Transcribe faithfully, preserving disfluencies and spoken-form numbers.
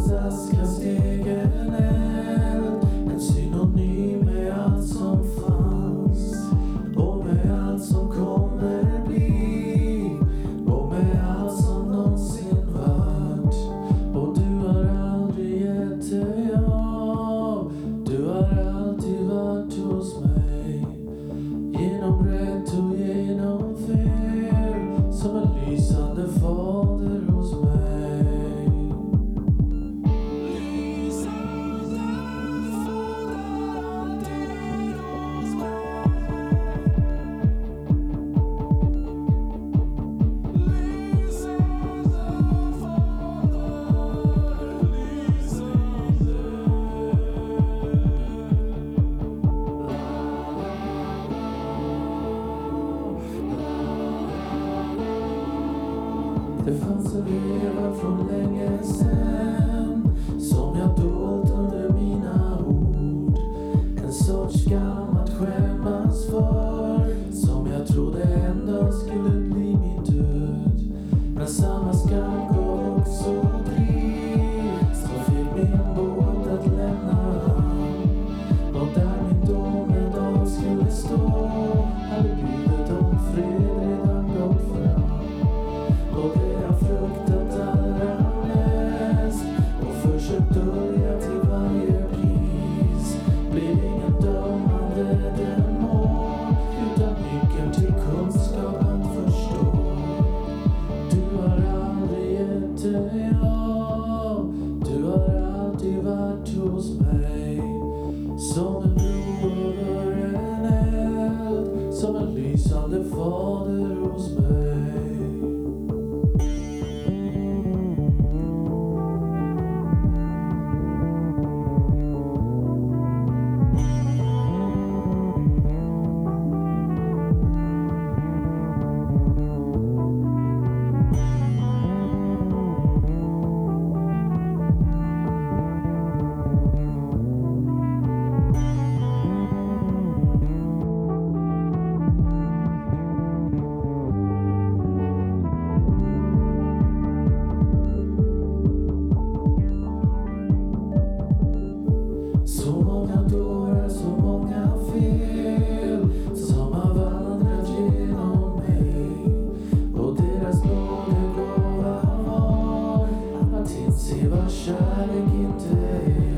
någonstans kan stegen eld. En synonym med allt som fanns och med allt som kommer bli och med allt som någonsin vart. Och du har aldrig gett dig av. Du har alltid varit hos mig, genom rätt och genom fel, som en lysande fader hos mig. Det fanns en leva från länge sen, som jag dolt under mina ord. En sorts skam att skämmas för, som jag trodde en dag skulle bli min död. Men samma skam gav också driv, som fick min båt att lämna hamn. Och där min dom en dag skulle stå, hade budet om fred redan gått fram. Och det jag fruktat allra mest och försökt dölja till varje pris blir ingen dömande demon, utan nyckeln till kunskap att förstå. Du har aldrig gett dig av. Du har alltid varit hos mig, som en bro över en eld, som en lysande fader hos mig. Så många dårar, så många fel, som har vandrat genom mig. Och deras nådegåva var att inse vad kärlek inte är.